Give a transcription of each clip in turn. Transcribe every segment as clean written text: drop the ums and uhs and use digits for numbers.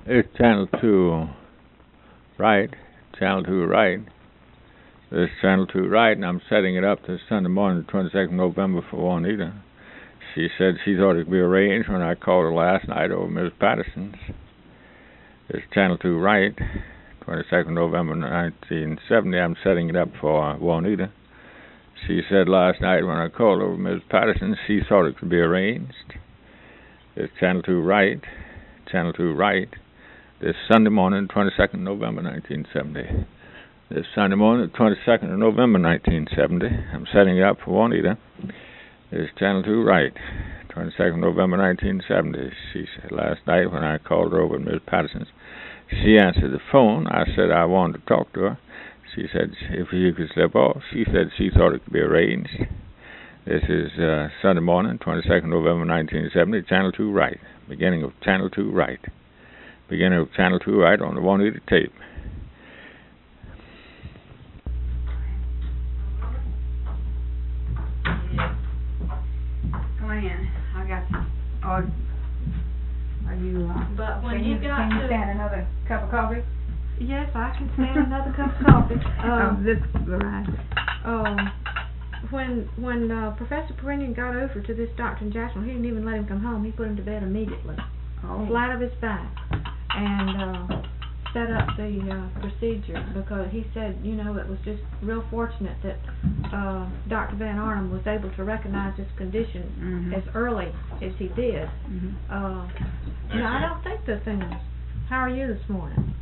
It's Channel 2 right, Channel 2 right. This Channel 2 right, and I'm setting it up this Sunday morning, the 22nd of November for Juanita. She said she thought it could be arranged when I called her last night over Ms. Patterson's. It's Channel 2 right, 22nd November 1970. I'm setting it up for Juanita. She said last night when I called over Ms. Patterson, she thought it could be arranged. It's Channel 2 right, Channel 2 right. This Sunday morning, 22nd November 1970. This Sunday morning, 22nd of November 1970. I'm setting it up for Juanita. It's Channel 2 right, 22nd November 1970. She said last night when I called her over at Ms. Patterson's, she answered the phone. I said I wanted to talk to her. She said if you could slip off. She said she thought it could be arranged. This is Sunday morning, 22nd November 1970, Channel 2 right. Beginning of Channel 2 right. Beginning of Channel 2 right on the Juanita tape. Come on in. I got you. Or are you, But when can you got can you to, stand another cup of coffee? yes, I can stand another cup of coffee. This variety. When Professor Perinion got over to this doctor in Jacksonville, he didn't even let him come home. He put him to bed immediately, flat of his back, and set up the procedure because he said, you know, it was just real fortunate that Dr. Van Arnhem was able to recognize this condition as early as he did. No, I don't think the thing is. How are you this morning?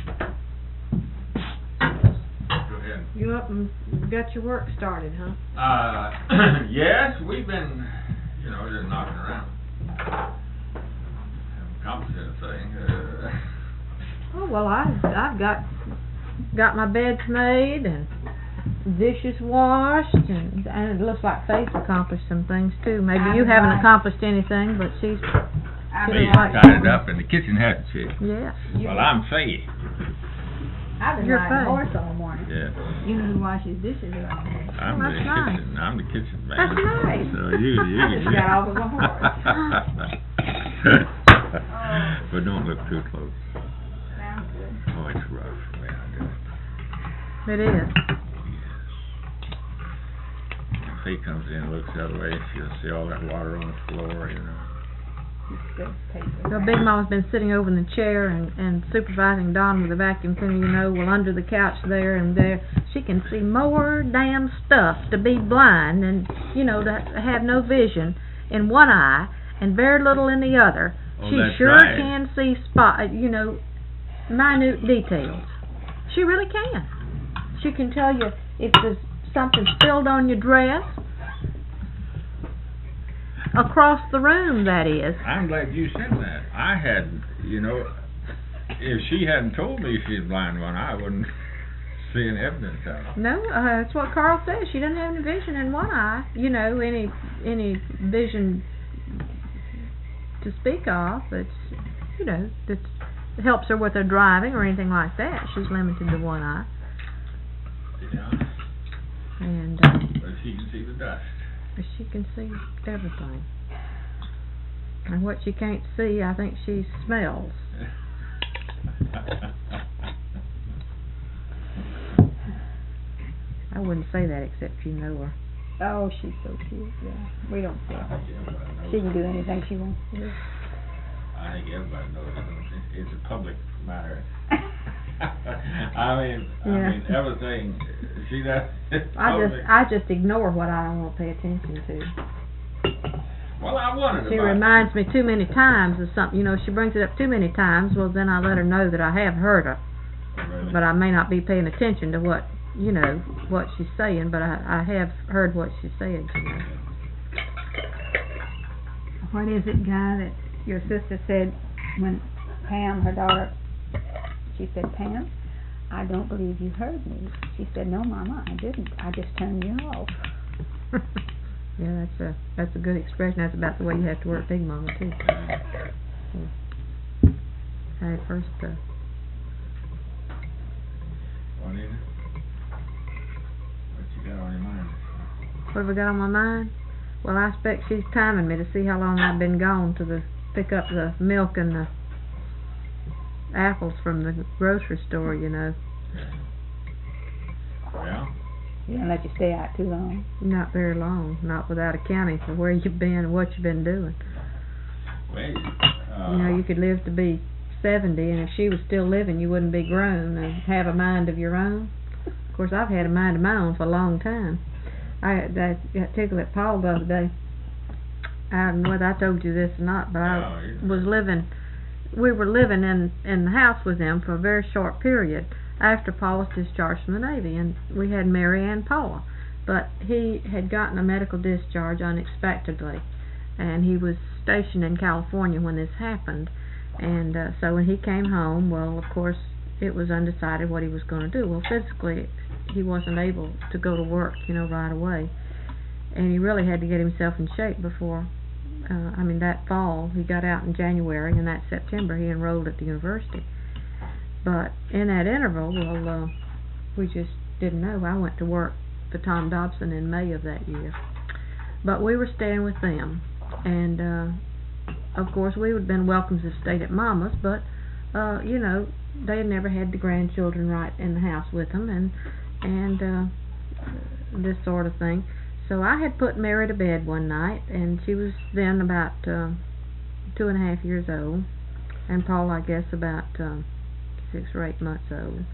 Go ahead. You up and got your work started, huh? Yes, we've been, just knocking around. Haven't accomplished anything. Oh well, I've got my beds made and dishes washed, and it looks like Faith accomplished some things too. Maybe you haven't accomplished anything, but she's Faith tied it up in the kitchen, hasn't she? yeah. Well, I'm Faith. I've been You're riding a fine. horse all morning. Yeah. You know who washes dishes around here. I'm that's the nice. kitchen. I'm the kitchen man. That's nice. So you I just got off of a horse. But don't look too close. Sounds good. Oh, it's rough the way I do it. It is. If Faith comes in and looks the other way, she'll see all that water on the floor, So Big Mama's been sitting over in the chair and supervising Don with the vacuum cleaner, well, under the couch there and there. She can see more damn stuff to be blind and, to have no vision in one eye and very little in the other. Oh, She that's sure right. can see minute details. She really can. She can tell you if there's something spilled on your dress. Across the room, that is. I'm glad you said that. I had, if she hadn't told me she's blind one eye, I wouldn't see any evidence of it. No, that's what Carl says. She doesn't have any vision in one eye. Any vision to speak of. It's, that helps her with her driving or anything like that. She's limited to one eye. Yeah. And But she can see the dust. she can see everything. And what she can't see, I think she smells. I wouldn't say that except you know her. Oh, she's so cute, yeah. We don't see her. She can do anything she wants to do. I think everybody knows it. It's a public matter. I mean, everything. See that? I just ignore what I don't want to pay attention to. Well, I wondered She about reminds me too many times of something. If she brings it up too many times, well, then I let her know that I have heard her. Really? But I may not be paying attention to what she's saying, but I have heard what she said. What is it, Guy, that your sister said when Pam, her daughter, she said, Pam, I don't believe you heard me. She said, no, Mama, I didn't. I just turned you off. Yeah, that's a good expression. That's about the way you have to work Big Mama, too. Hey, first, Juanita, what you got on your mind? what have I got on my mind? Well, I expect she's timing me to see how long I've been gone to pick up the milk and the apples from the grocery store, you know. Well, He didn't let you stay out too long. Not very long, not without accounting for where you've been and what you've been doing. wait. You know, you could live to be 70, and if she was still living, you wouldn't be grown and have a mind of your own. Of course, I've had a mind of my own for a long time. I got tickled at Paul the other day. I don't know whether I told you this or not, but we were living in the house with him for a very short period after Paul was discharged from the Navy, and we had Mary and Paula. But he had gotten a medical discharge unexpectedly, and he was stationed in California when this happened. And so when he came home, well, of course, it was undecided what he was going to do. Well, physically, he wasn't able to go to work, you know, right away. And he really had to get himself in shape before, that fall. He got out in January, and that September he enrolled at the university. But in that interval, well, we just didn't know. I went to work for Tom Dobson in May of that year. But we were staying with them. And, of course, we would have been welcome to stay at Mama's, but, you know, they had never had the grandchildren right in the house with them, and this sort of thing. So I had put Mary to bed one night, and she was then about 2.5 years old, and Paul, I guess, about 6 or 8 months old.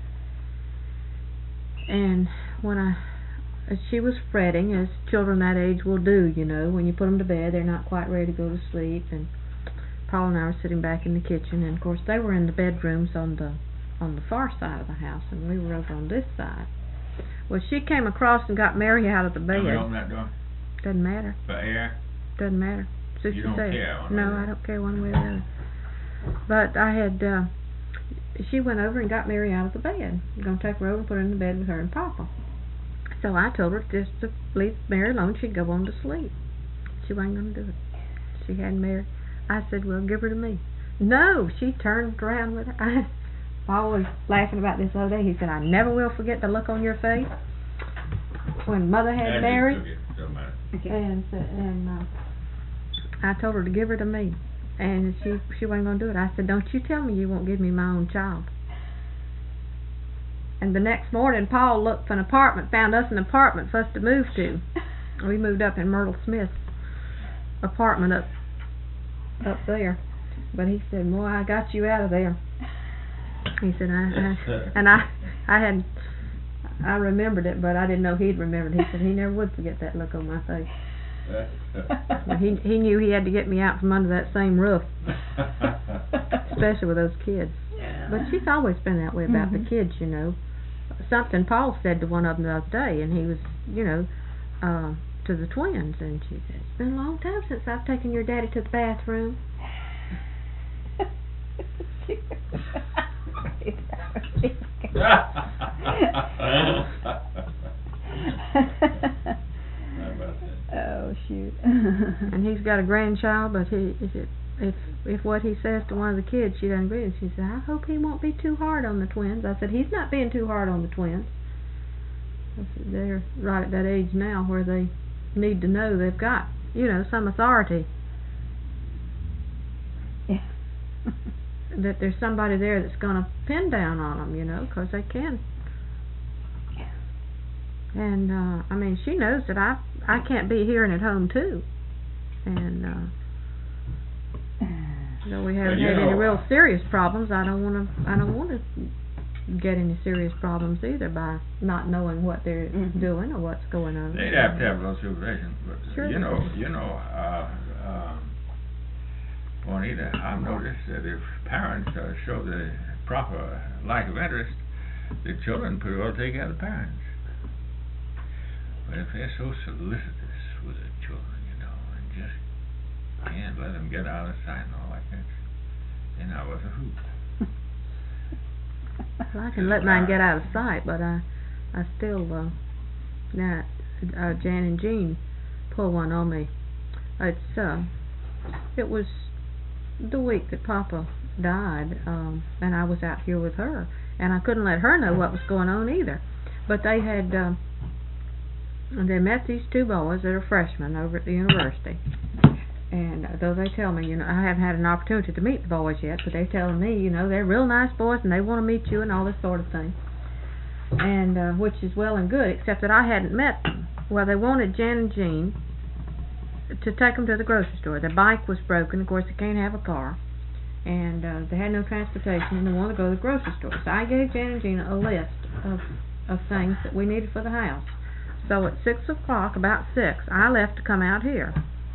And when she was fretting, as children that age will do, you know, when you put them to bed, they're not quite ready to go to sleep, and Paul and I were sitting back in the kitchen, and of course they were in the bedrooms on the far side of the house, and we were over on this side. Well, she came across and got Mary out of the bed. Can we open that door? Doesn't matter. For air? Doesn't matter. So You don't care one way or the No, other. I don't care one way or the other. But I had, she went over and got Mary out of the bed. I'm going to take her over and put her in the bed with her and Papa. So I told her just to leave Mary alone. She'd go on to sleep. She wasn't going to do it. She had Mary. I said, well, give her to me. No, she turned around with her. Paul was laughing about this the other day. He said, I never will forget the look on your face when Mother had Mary. And I told her to give her to me. And she wasn't going to do it. I said, don't you tell me you won't give me my own child. And the next morning, Paul looked for an apartment, found us an apartment for us to move to. We moved up in Myrtle Smith's apartment up there. But he said, boy, I got you out of there. He said, I remembered it, but I didn't know he'd remembered. He said he never would forget that look on my face. He knew he had to get me out from under that same roof, especially with those kids. But she's always been that way about the kids, you know. Something Paul said to one of them the other day, and he was, you know, to the twins, and she said, it's been a long time since I've taken your daddy to the bathroom. Oh shoot. And he's got a grandchild, but if what he says to one of the kids she doesn't agree, and she said, I hope he won't be too hard on the twins. I said, he's not being too hard on the twins. I said, they're right at that age now where they need to know they've got, you know, some authority. Yeah. That there's somebody there that's going to pin down on them, you know, because they can. And, I mean, she knows that I can't be here and at home, too. And, though we haven't had any real serious problems, I don't want to get any serious problems either by not knowing what they're doing or what's going on. They'd have to have a little supervision, but sure. Juanita, I've noticed that if parents show the proper lack of interest, the children pretty well take care of the parents. But if they're so solicitous with the children, you know, and just can't let them get out of sight and all like that, then I was a hoot. Well, I can let mine get out of sight, but I still, Jan and Jean pull one on me. It was the week that Papa died, and I was out here with her, and I couldn't let her know what was going on either. But they had, they met these two boys that are freshmen over at the university, And though they tell me, I haven't had an opportunity to meet the boys yet, but they're telling me, they're real nice boys and they want to meet you and all this sort of thing. And which is well and good, except that I hadn't met them. Well, they wanted Jan and Jean to take them to the grocery store. Their bike was broken. Of course, they can't have a car. And they had no transportation, and they wanted to go to the grocery store. So I gave Jan and Jean a list of things that we needed for the house. So at 6 o'clock, about 6, I left to come out here.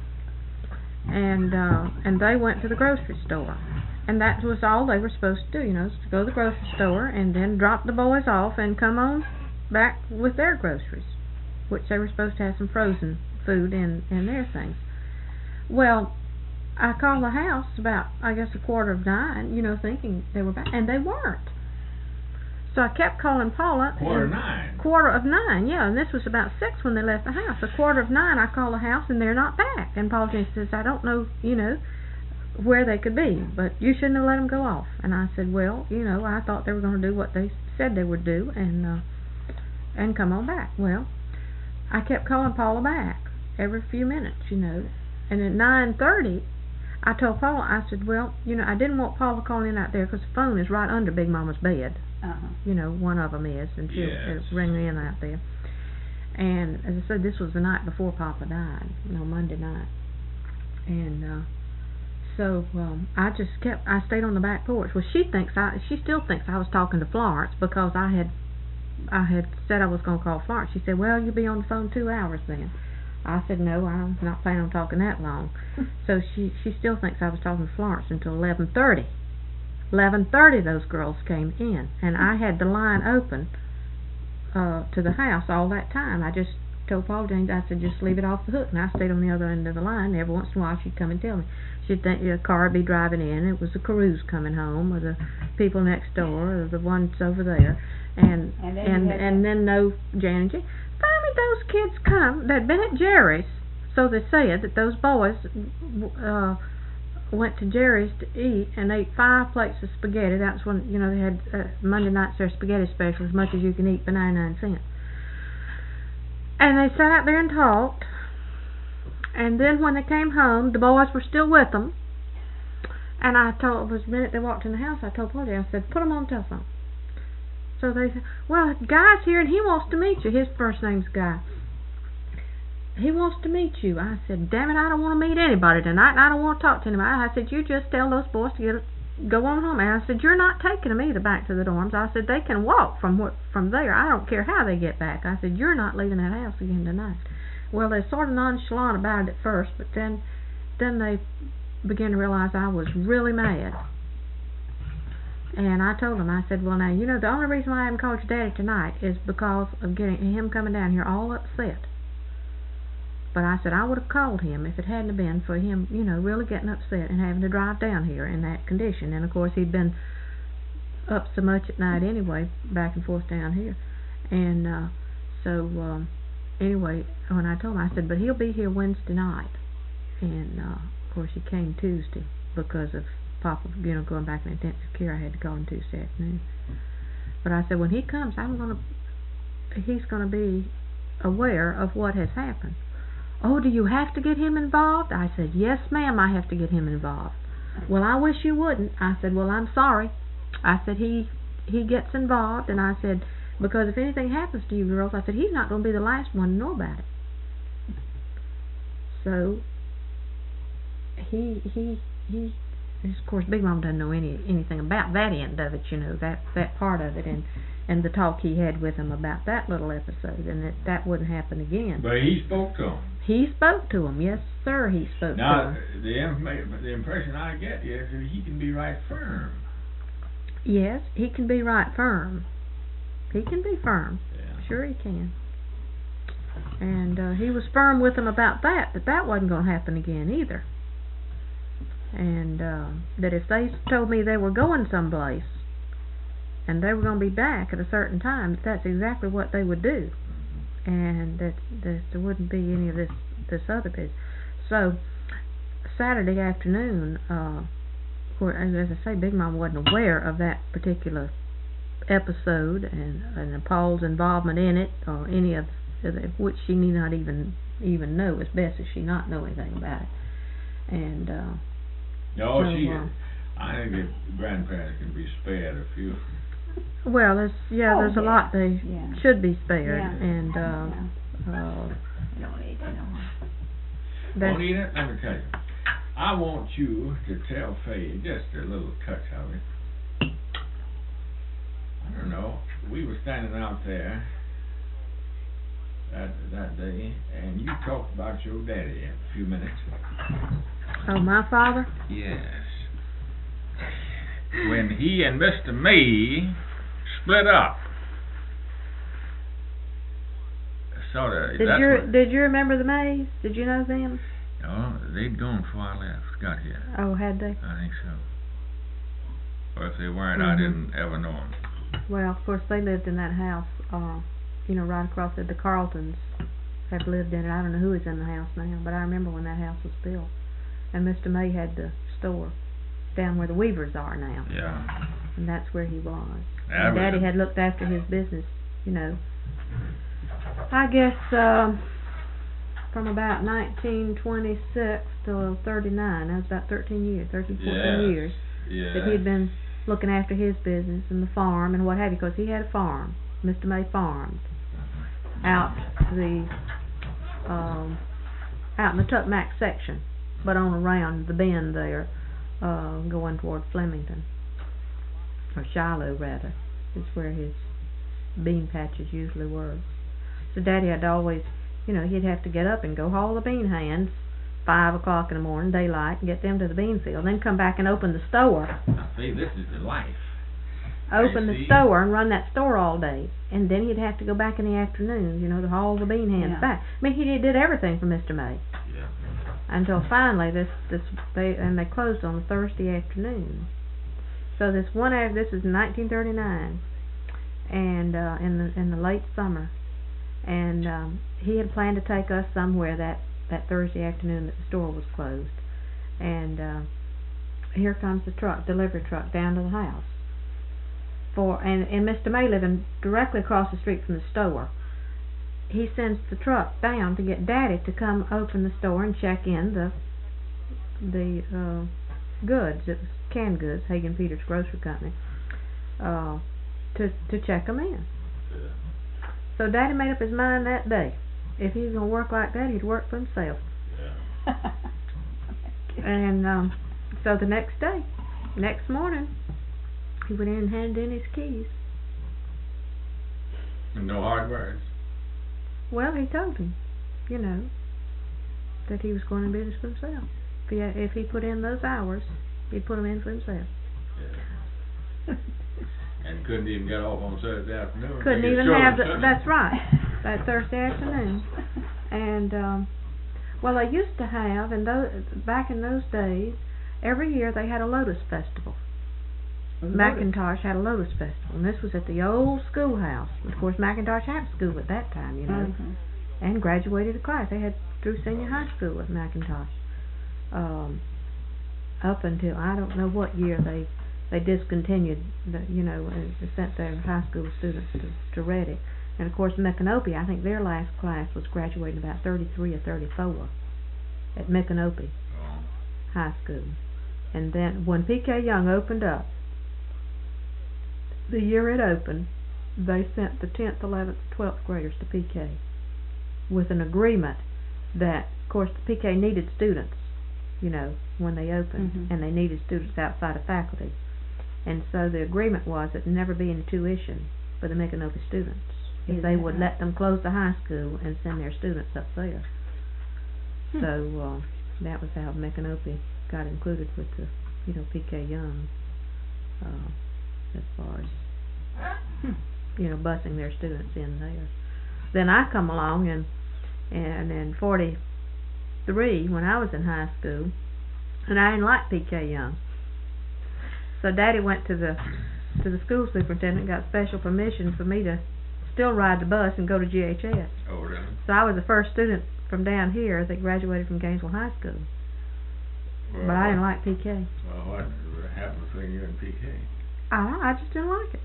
And they went to the grocery store. And that was all they were supposed to do, to go to the grocery store and then drop the boys off and come on back with their groceries, which they were supposed to have some frozen food in their things. Well, I called the house about, I guess, 9:15, thinking they were back, and they weren't. So I kept calling Paula. 9:15? 9:15, yeah, and this was about 6 when they left the house. 9:15, I call the house, and they're not back. And Paula Jean says, I don't know, where they could be, but you shouldn't have let them go off. And I said, well, I thought they were going to do what they said they would do, and come on back. Well, I kept calling Paula back every few minutes, And at 9:30, I told Paula, I said, well, I didn't want Paula calling in out there because the phone is right under Big Mama's bed. One of them is, and she'll ring in out there. And as I said, this was the night before Papa died, Monday night. And so I stayed on the back porch. Well, she still thinks I was talking to Florence because I had said I was going to call Florence. She said, well, you'll be on the phone 2 hours then. I said, no, I'm not planning on talking that long. So she still thinks I was talking to Florence until 11:30. 11:30 those girls came in, and I had the line open to the house all that time. I just told Paul James, I said, just leave it off the hook, and I stayed on the other end of the line. Every once in a while she'd come and tell me. She'd think a car would be driving in, it was the Carews coming home, or the people next door, or the ones over there, and then no Jan and Jean. Finally those kids come, they'd been at Jerry's, so they said that those boys went to Jerry's to eat and ate 5 plates of spaghetti. That's when, they had Monday nights their spaghetti special, as much as you can eat for 99 cents. And they sat out there and talked, and then when they came home, the boys were still with them, and it was the minute they walked in the house, I told Paul, I said, put them on the telephone. So they said, well, Guy's here and he wants to meet you. His first name's Guy. He wants to meet you. I said, damn it, I don't want to meet anybody tonight, and I don't want to talk to anybody. I said, you just tell those boys to go on home. And I said, you're not taking them either back to the dorms. I said, they can walk from there. I don't care how they get back. I said, you're not leaving that house again tonight. Well, they're sort of nonchalant about it at first, but then they began to realize I was really mad. And I told them, I said, well, now, the only reason why I haven't called your daddy tonight is because of him coming down here all upset. But I said, I would have called him if it hadn't been for him, really getting upset and having to drive down here in that condition. And, of course, he'd been up so much at night anyway, back and forth down here. And anyway, when I told him, I said, but he'll be here Wednesday night. And, of course, he came Tuesday because of Papa, going back in intensive care. I had to call him Tuesday afternoon. But I said, when he comes, he's going to be aware of what has happened. Oh, do you have to get him involved? I said, yes, ma'am, I have to get him involved. Well, I wish you wouldn't. I said, well, I'm sorry. I said, he gets involved, and I said, because if anything happens to you girls, I said, he's not going to be the last one to know about it. So, of course, Big Mom doesn't know anything about that end of it, that part of it, and the talk he had with him about that little episode, and that wouldn't happen again. But he spoke to him. He spoke to him, yes, sir, he spoke to him. Now, the impression I get is that he can be right firm. Yes, he can be right firm. He can be firm. Yeah. Sure he can. And he was firm with them about that wasn't going to happen again either. And that if they told me they were going someplace and they were going to be back at a certain time, that's exactly what they would do. And that there wouldn't be any of this other business. So Saturday afternoon, as I say, Big Mom wasn't aware of that particular episode and Paul's involvement in it, or any of which she need not even know, as best as she not know anything about it. And No, so, she. I think that grandparents can be spared a few. well, there's a lot they should be spared, and You don't need to know. Bonita, let me tell you. I want you to tell Faye just a little touch of it. I don't know. We were standing out there that day, and you talked about your daddy in a few minutes. Oh, my father? Yes. When he and Mr. May split up. Did you remember the Mays? Did you know them? No, they'd gone before I got here. Oh, had they? I think so. Or if they weren't, I didn't ever know them. Well, of course, they lived in that house, right across it. The Carltons have lived in it. I don't know who is in the house now, but I remember when that house was built. And Mr. May had the store down where the Weavers are now. Yeah. And that's where he was. And Daddy had looked after his business, I guess from about 1926 till 39. That was about 13 years, 14 years that he'd been looking after his business and the farm and what have you, because he had a farm, Mr. May Farms, out in the Tuckmack section, but on around the bend there, going toward Flemington, or Shiloh rather, is where his bean patches usually were. So Daddy had to always, he'd have to get up and go haul the bean hands 5 o'clock in the morning, daylight, and get them to the bean field, then come back and open the store. Now, see, this is the life. Open the store and run that store all day, and then he'd have to go back in the afternoons, to haul the bean hands back. I mean, he did everything for Mr. May. Yeah. Until finally, they closed on a Thursday afternoon. So this is 1939, and in the late summer, and he had planned to take us somewhere that Thursday afternoon that the store was closed, and here comes the delivery truck down to the house. And Mr. May living directly across the street from the store. He sends the truck down to get Daddy to come open the store and check in the goods. It was canned goods, Hagen Peters Grocery Company, to check them in. Yeah. So Daddy made up his mind that day. If he was going to work like that, he'd work for himself. Yeah. And so the next morning, he went in and handed in his keys. No hard words. Well, he told him, that he was going to business for himself. If he put in those hours, he'd put them in for himself. Yeah. And couldn't even get off on Saturday afternoon. Couldn't even have that's right, that Thursday afternoon. And they used to have, back in those days, every year they had a Lotus Festival. McIntosh had a Lotus Festival, and this was at the old schoolhouse. Of course, McIntosh had school at that time, and graduated a class. They had through senior high school at McIntosh. Up until I don't know what year they discontinued, sent their high school students to Reddick. And of course, Micanopy, I think their last class was graduating about 33 or 34 at Micanopy High School. And then when P.K. Young opened up, the year it opened, they sent the 10th, 11th, 12th graders to PK with an agreement that, of course, the PK needed students, when they opened, and they needed students outside of faculty. And so the agreement was that there never be any tuition for the Micanopy students if they would let them close the high school and send their students up there. So that was how Micanopy got included with the, PK Young. As far as busing their students in there. Then I come along and in 43 when I was in high school, and I didn't like P.K. Young. So Daddy went to the school superintendent and got special permission for me to still ride the bus and go to GHS. Oh, really? So I was the first student from down here that graduated from Gainesville High School. Well, but I didn't like P.K. Well, what happened between you and P.K.? I just didn't like it.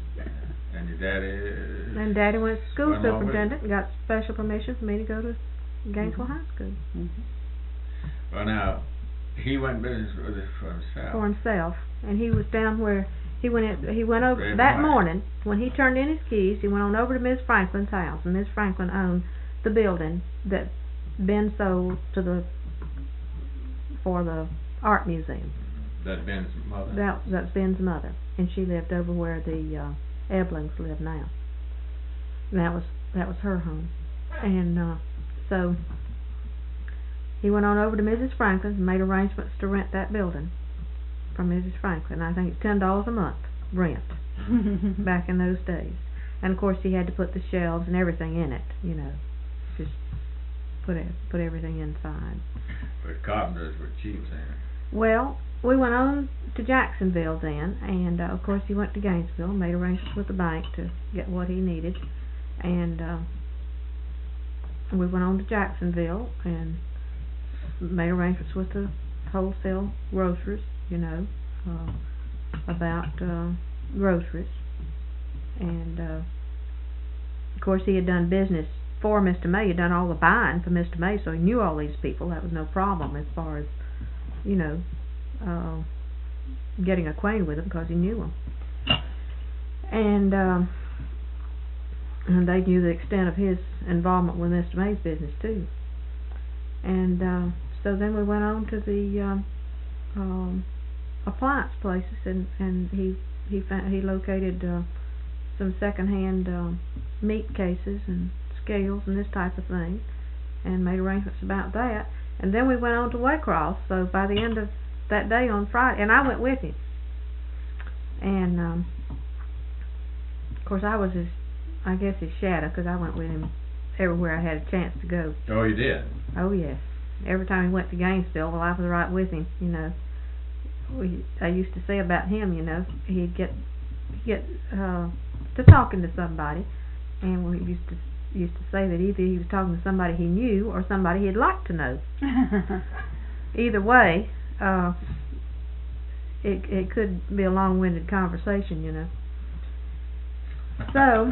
And your daddy... And Daddy went to school superintendent and got special permission for me to go to Gainesville High School. Well, now, he went business with it for himself. For himself, and he was down where he went over Red that White. morning when he turned in his keys. He went on over to Miss Franklin's house, and Miss Franklin owned the building that Ben sold to for the art museum. That Ben's mother. That's Ben's mother, and she lived over where the Eblings live now. And that was her home, and so he went on over to Mrs. Franklin's and made arrangements to rent that building from Mrs. Franklin. I think it's $10 a month rent back in those days, and of course he had to put the shelves and everything in it. You know, just put everything inside. But carpenters were cheap then. Well, we went on to Jacksonville then, and of course he went to Gainesville, made arrangements with the bank to get what he needed, and we went on to Jacksonville and made arrangements with the wholesale grocers, you know, about groceries, and of course he had done business for Mr. May. He had done all the buying for Mr. May, so he knew all these people. That was no problem as far as, you know, getting acquainted with them, because he knew them, and they knew the extent of his involvement with Mr. May's business too. And so then we went on to the appliance places, and he located some second-hand meat cases and scales and this type of thing, and made arrangements about that. And then we went on to Waycross. So by the end of that day on Friday, and I went with him, and of course I was his shadow, because I went with him everywhere I had a chance to go. Oh, you did? Oh yes. Every time he went to Gainesville, well, I was right with him. You know, I used to say about him, you know, he'd get to talking to somebody, and we used to say that either he was talking to somebody he knew or somebody he'd like to know. Either way, it could be a long-winded conversation, you know. So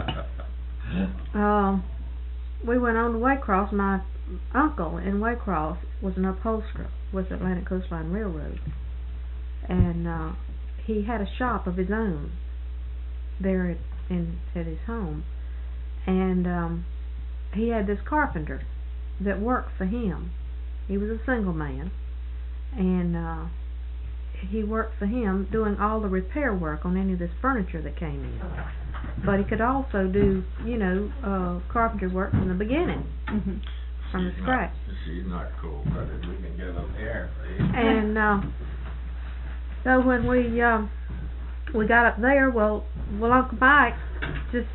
we went on to Waycross. My uncle in Waycross was an upholsterer with Atlantic Coastline Railroad, and he had a shop of his own there at his home, and he had this carpenter that worked for him. He was a single man, and he worked for him doing all the repair work on any of this furniture that came in. But he could also do, you know, carpenter work from the beginning, from the scratch. She's not cold-blooded. We can get a little air for you. And so when we got up there, well, Uncle Mike just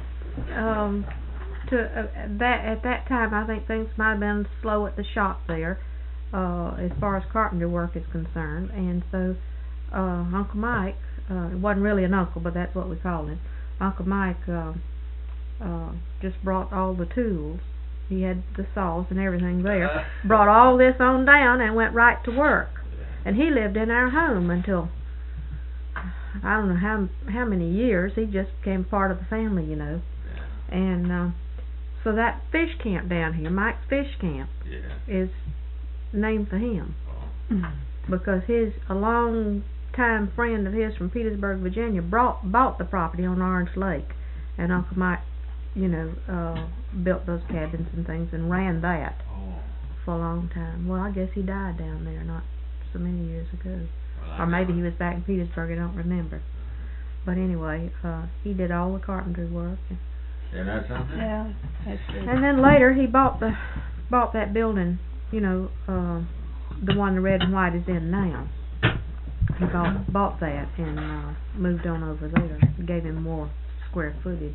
at that time, I think things might have been slow at the shop there, as far as carpenter work is concerned, and so Uncle Mike, it wasn't really an uncle, but that's what we called him. Uncle Mike just brought all the tools. He had the saws and everything there. Brought all this on down and went right to work. And he lived in our home until, I don't know how many years. He just became part of the family, you know. And so that fish camp down here, Mike's Fish Camp, is named for him, because a long-time friend of his from Petersburg, Virginia, bought the property on Orange Lake, and Uncle Mike, you know, built those cabins and things and ran that for a long time. Well, I guess he died down there not so many years ago, or maybe he was back in Petersburg. I don't remember. But anyway, he did all the carpentry work. Isn't that something? Yeah, that's good. And then later he bought that building, you know, the one the red and white is in now. He bought that and moved on over there. It gave him more square footage.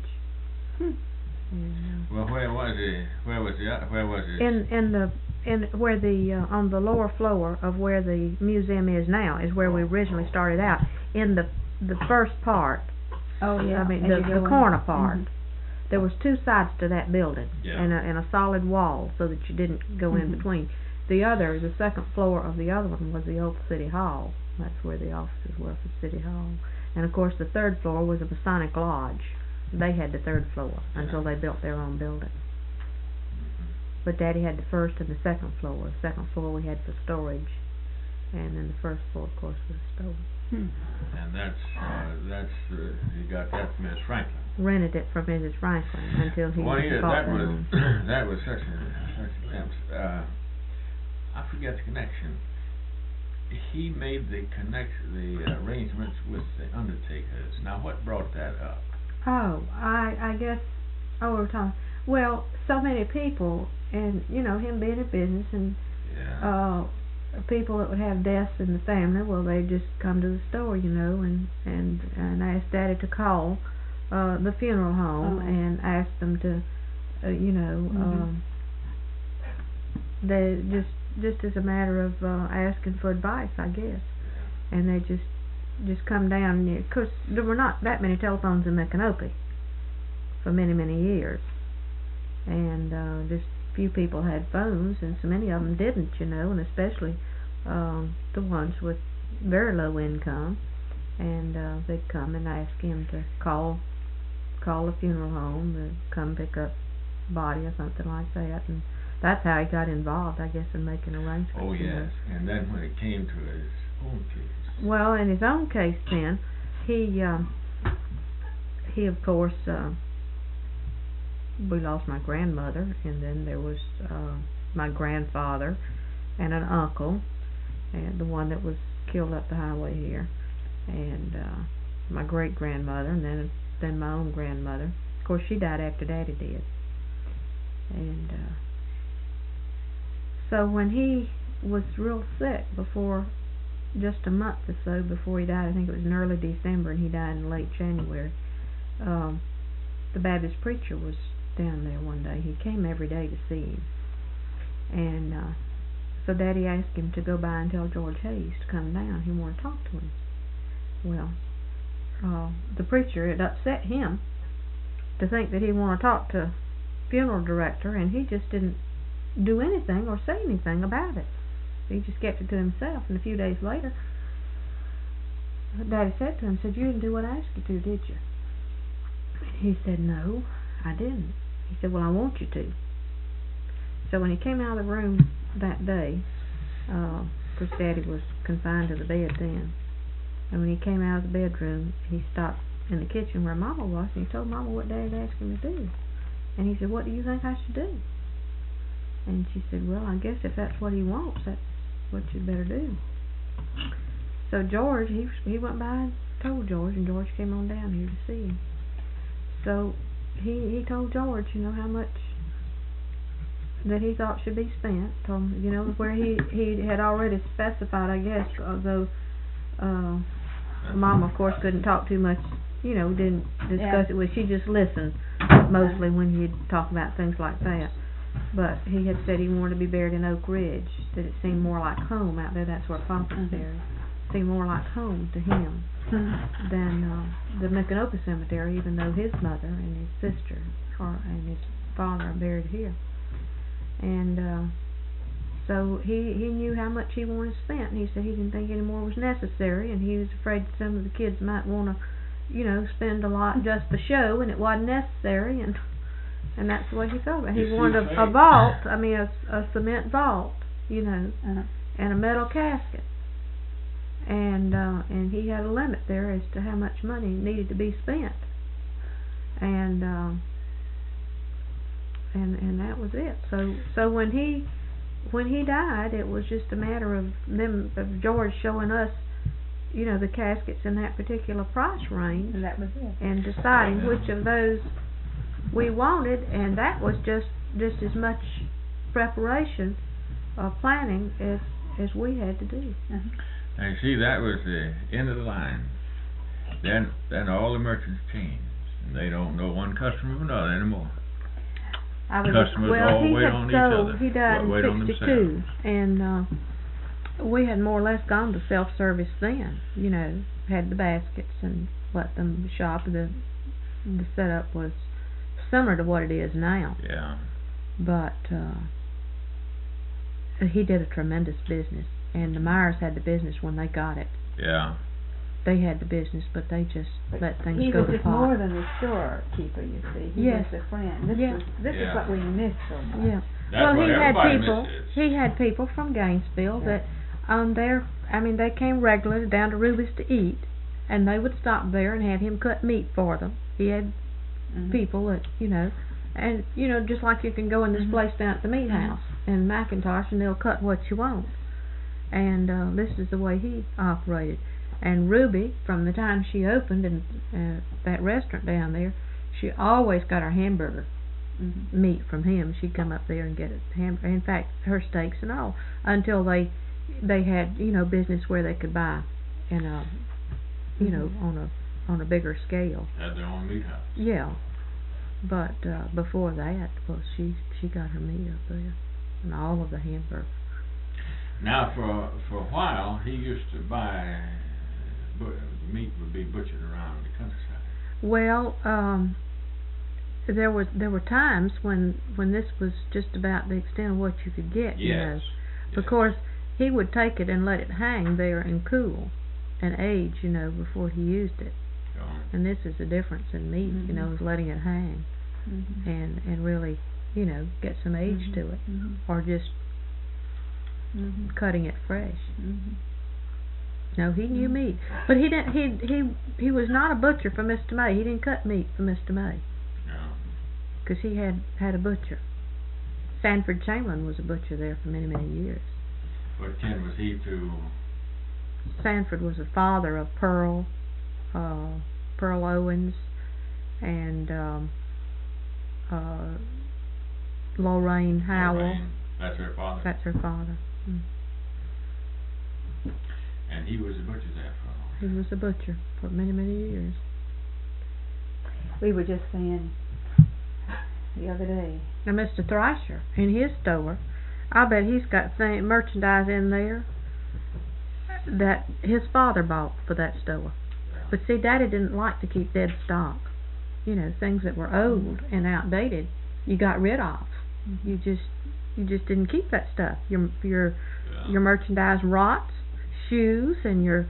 Well, where was it? On the lower floor of where the museum is now is where we originally started out. In the first part. Oh yeah. I mean the corner part. There was two sides to that building, and a solid wall, so that you didn't go in between. The second floor of the other one was the old City Hall. That's where the offices were for City Hall. And of course the third floor was a Masonic Lodge. They had the third floor until they built their own building. but Daddy had the first and the second floor. The second floor we had for storage, and then the first floor, of course, was storage. And that's you got that from Miss Franklin. Rented it from Mrs. Franklin until he bought that was home. that was such a I forget the connection. He made the arrangements with the undertakers. Now, what brought that up? Oh, I guess. Oh, we're talking. Well, so many people, and him being in business, and people that would have deaths in the family. Well, they just come to the store, and ask Daddy to call the funeral home and ask them to, they just as a matter of asking for advice, I guess. And they just come down. Of course, there were not that many telephones in Micanopy for many, many years, and just few people had phones, and so many of them didn't, and especially the ones with very low income, and they'd come and ask him to call the funeral home to come pick up the body or something like that, and that's how he got involved, I guess, in making arrangements. Oh, yes. And then when it came to his own case. Well, in his own case then, he of course, we lost my grandmother, and then there was my grandfather and an uncle, and the one that was killed up the highway here, and my great-grandmother, and then my own grandmother. Of course, she died after Daddy did. And so when he was real sick, before just a month or so before he died, I think it was in early December, and he died in late January, the Baptist preacher was down there one day. He came every day to see him, and so Daddy asked him to go by and tell George Hayes to come down. He wanted to talk to him. Well, the preacher, it upset him to think that he wanted to talk to funeral director, and he just didn't do anything or say anything about it. He just kept it to himself, and a few days later, Daddy said to him, "You didn't do what I asked you to, did you?" He said, "No, I didn't." He said, "Well, I want you to." So when he came out of the room that day, of course Daddy was confined to the bed then, and when he came out of the bedroom, he stopped in the kitchen where Mama was, and he told Mama what Daddy had asked him to do. And he said, "What do you think I should do?" And she said, "Well, I guess if that's what he wants, that's what you better do." So George, he went by and told George, and George came on down here to see him. So he told George, how much that he thought should be spent. Told him, where he had already specified, I guess, although Mama, of course, couldn't talk too much, didn't discuss it with. She just listened mostly when he'd talk about things like that. But he had said he wanted to be buried in Oak Ridge, that it seemed more like home out there. That's where Papa's buried. It seemed more like home to him than the Micanopy Cemetery, even though his mother and his sister and his father are buried here. And so he knew how much he wanted spent, and he said he didn't think any more was necessary, and he was afraid some of the kids might want to, spend a lot just for show, and it wasn't necessary, and that's the way he felt about it. He wanted a vault, a cement vault, and a metal casket. And he had a limit there as to how much money needed to be spent. And that was it. So when he died, it was just a matter of George showing us, the caskets in that particular price range, and that was it, and deciding which of those we wanted, and that was just as much preparation or planning as we had to do. Now you see, that was the end of the line. Then all the merchants changed, and they don't know one customer from another anymore. Customers all wait on each other. He died in '62, and we had more or less gone to self-service then. Had the baskets and let them shop. The setup was similar to what it is now. Yeah. But he did a tremendous business, and the Myers had the business when they got it. Yeah. They had the business, but they just let things go to pot. He was just more than a storekeeper, you see. He was a friend. This is what we missed so much. Yeah. Well, what he had everybody people. misses. He had people from Gainesville that they came regularly down to Ruby's to eat, and they would stop there and have him cut meat for them. He had people that and just like you can go in this place down at the meat house in McIntosh, and they'll cut what you want. And this is the way he operated. And Ruby, from the time she opened in that restaurant down there, she always got her hamburger meat from him. She'd come up there and get a hamburger. In fact, her steaks and all, until they had business where they could buy in a on a bigger scale. Had their own meat house. Yeah, but before that, well, she got her meat up there and all of the hamburger. Now, for a while, he used to buy meat would be butchered around the countryside. Well, there were times when this was just about the extent of what you could get. Yes. Of course, he would take it and let it hang there and cool and age, before he used it. And this is the difference in meat, is letting it hang and really, get some age to it, or just cutting it fresh. No, he knew meat, but he didn't. He was not a butcher for Mr. May. He didn't cut meat for Mr. May. No. Because he had a butcher. Sanford Chamberlain was a butcher there for many years. What kin was he to? Sanford was the father of Pearl Owens, and Lorraine Howell. Lorraine. That's her father. That's her father. And he was a butcher there for a long time. He was a butcher for many years. We were just saying the other day. Now, Mr. Thrasher, in his store, I bet he's got merchandise in there that his father bought for that store. But see, Daddy didn't like to keep dead stock. Things that were old and outdated, you got rid of. You just didn't keep that stuff. Your merchandise rots, shoes and your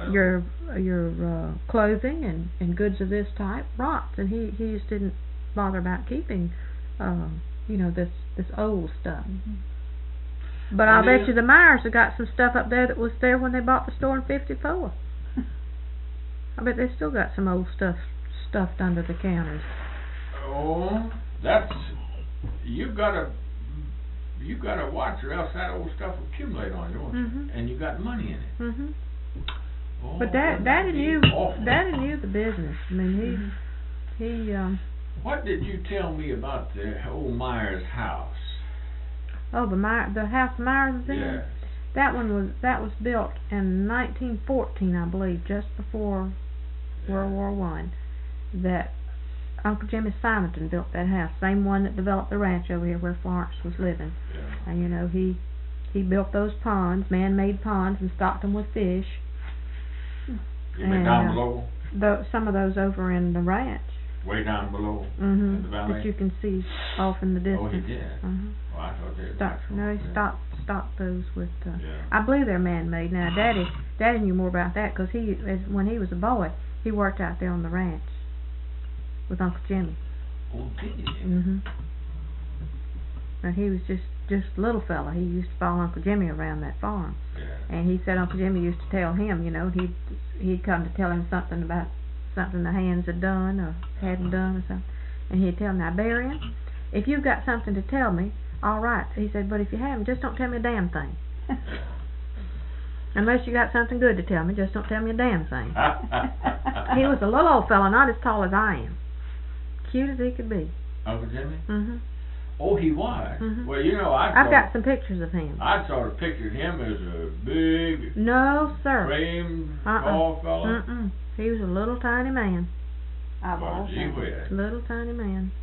clothing and goods of this type rots, and he just didn't bother about keeping this old stuff. But I'll bet you the Myers have got some stuff up there that was there when they bought the store in '54. I bet they still got some old stuff stuffed under the counters. Oh, that's you gotta watch, or else that old stuff will accumulate on you, won't you? And you got money in it. Oh, but Daddy knew awful. Daddy knew the business. I mean, he What did you tell me about the old Myers house? Oh, the house Myers was in? Yes. That was built in 1914, I believe, just before World War I. That Uncle Jimmy Simonton built that house, same one that developed the ranch over here where Florence was living. Yeah. And he built those ponds, man-made ponds, and stocked them with fish. You mean down below? Some of those over in the ranch. Way down below in the valley? That you can see off in the distance. Oh, he did? Well, I thought they were he stocked those with, yeah. I believe they're man-made. Now, Daddy knew more about that, because when he was a boy, he worked out there on the ranch with Uncle Jimmy. Oh, did he? And he was just a little fella. He used to follow Uncle Jimmy around that farm. Yeah. And he said Uncle Jimmy used to tell him, he'd come to tell him something about something the hands had done or hadn't done or something. And he'd tell him, now, Berrien, if you've got something to tell me, all right. He said, but if you haven't, just don't tell me a damn thing. Unless you got something good to tell me, just don't tell me a damn thing. He was a little old fella, not as tall as I am. Cute as he could be. Uncle Jimmy? Oh, he was? Well, I've got some pictures of him. I sort of pictured him as a big, no, sir, framed, tall fella. He was a little tiny man. Well, gee whiz. Little tiny man.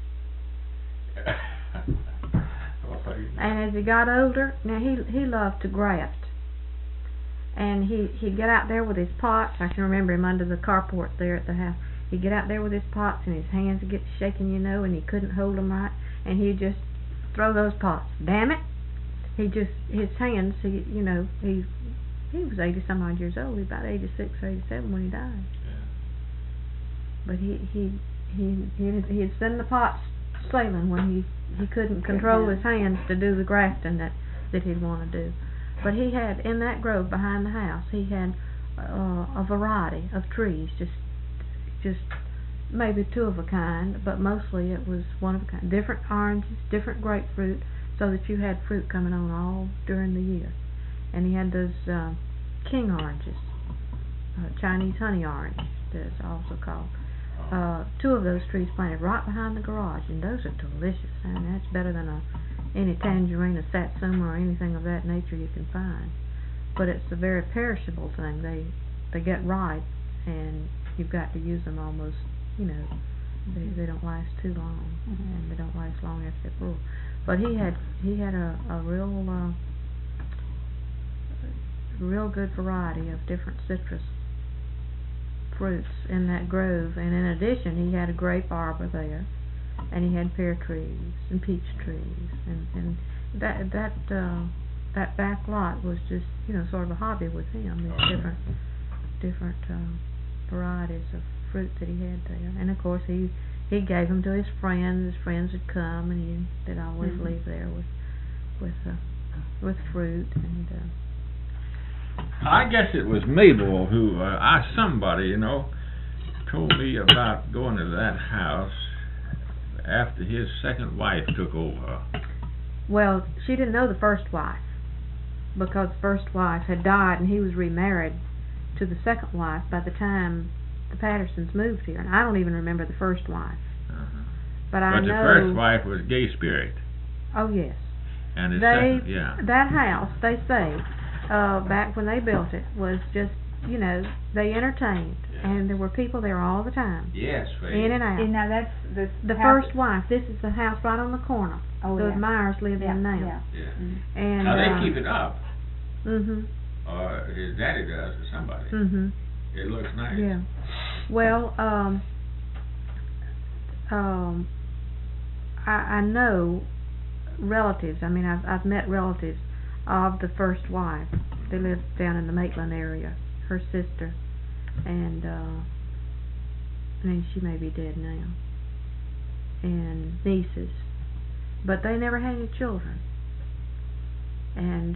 And as he got older, now he loved to graft. And he'd get out there with his pots. I can remember him under the carport there at the house. He'd get out there with his pots, and his hands would get shaking, and he couldn't hold them right. And he'd just throw those pots. Damn it! His hands, he was 80-some odd years old. He was about 86 or 87 when he died. Yeah. But he'd send the pots sailing when he couldn't control his hands to do the grafting that he'd want to do. But he had, in that grove behind the house, he had a variety of trees, just maybe two of a kind, but mostly it was one of a kind. Different oranges, different grapefruit, so that you had fruit coming on all during the year. And he had those king oranges, Chinese honey orange, that's also called. Two of those trees planted right behind the garage, and those are delicious. And that's better than any tangerine or satsuma or anything of that nature you can find. But it's a very perishable thing. They get ripe, and you've got to use them almost. They don't last too long, and they don't last long after they're full. But he had a real good variety of different citrus fruits in that grove, and in addition he had a grape arbor there, and he had pear trees and peach trees, and that back lot was just sort of a hobby with him. These different varieties of fruit that he had there, and of course he gave them to his friends. His friends would come, and they'd always leave there with fruit. And I guess it was Mabel who somebody told me about going to that house after his second wife took over. Well, she didn't know the first wife, because the first wife had died, and he was remarried to the second wife by the time the Pattersons moved here, and I don't even remember the first wife. But I know the first wife was Gay Spirit. Oh yes. And that house, they say, back when they built it, was just they entertained, and there were people there all the time. Yes, in and out. Now that's the first wife. This is the house right on the corner. The Myers live in now. Yeah. And now they keep it up. Or his daddy does, or somebody. It looks nice. Yeah. Well, I know relatives. I mean, I've met relatives of the first wife. They live down in the Maitland area. Her sister, and I mean, she may be dead now. And nieces, but they never had any children. And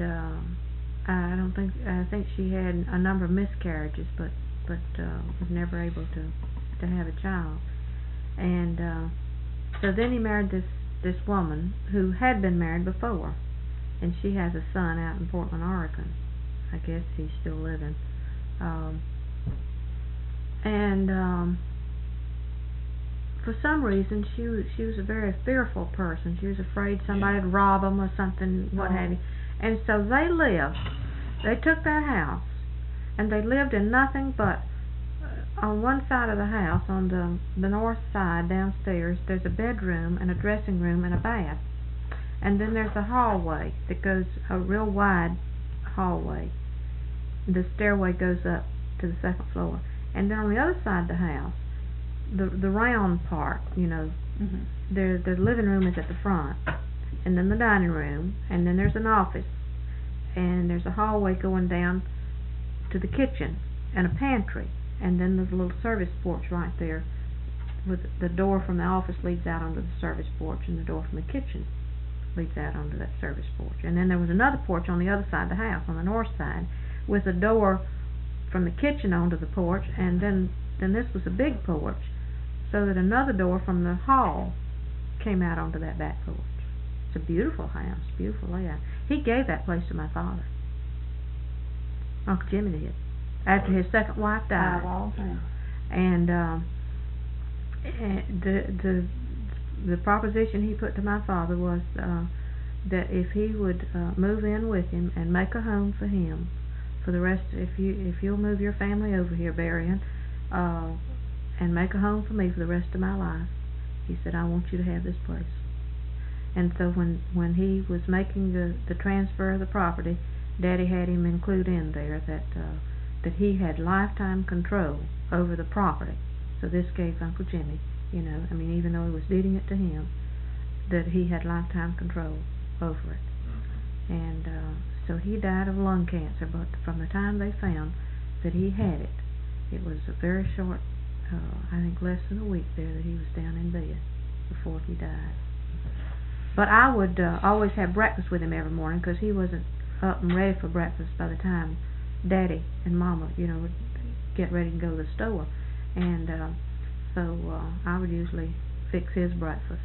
I think she had a number of miscarriages, but was never able to have a child. And so then he married this woman who had been married before, and she has a son out in Portland, Oregon. I guess he's still living. For some reason she was a very fearful person. She was afraid somebody would rob them or something, what have you. And so they took that house, and they lived in nothing but on one side of the house, on the north side downstairs, there's a bedroom and a dressing room and a bath. And then there's a hallway that goes, a real wide hallway. The stairway goes up to the second floor. And then on the other side of the house, the round part, the living room is at the front, and then the dining room, and then there's an office, and there's a hallway going down to the kitchen and a pantry, and then there's a little service porch right there, with the door from the office leads out onto the service porch, and the door from the kitchen leads out onto that service porch. And then there was another porch on the other side of the house, on the north side, with a door from the kitchen onto the porch, and then this was a big porch, so that another door from the hall came out onto that back porch. It's a beautiful house, beautiful layout. He gave that place to my father. Uncle Jimmy did, after his second wife died. And the proposition he put to my father was that if he would move in with him and make a home for him for the rest, if you'll move your family over here, Berrien, and make a home for me for the rest of my life, he said, I want you to have this place. And so when he was making the transfer of the property, Daddy had him include in there that he had lifetime control over the property. So this gave Uncle Jimmy, even though he was deeding it to him, that he had lifetime control over it. And so he died of lung cancer, but from the time they found that he had it, it was a very short, I think less than a week there that he was down in bed. before he died. But I would always have breakfast with him every morning, because he wasn't up and ready for breakfast by the time Daddy and Mama, would get ready and go to the store. And so I would usually fix his breakfast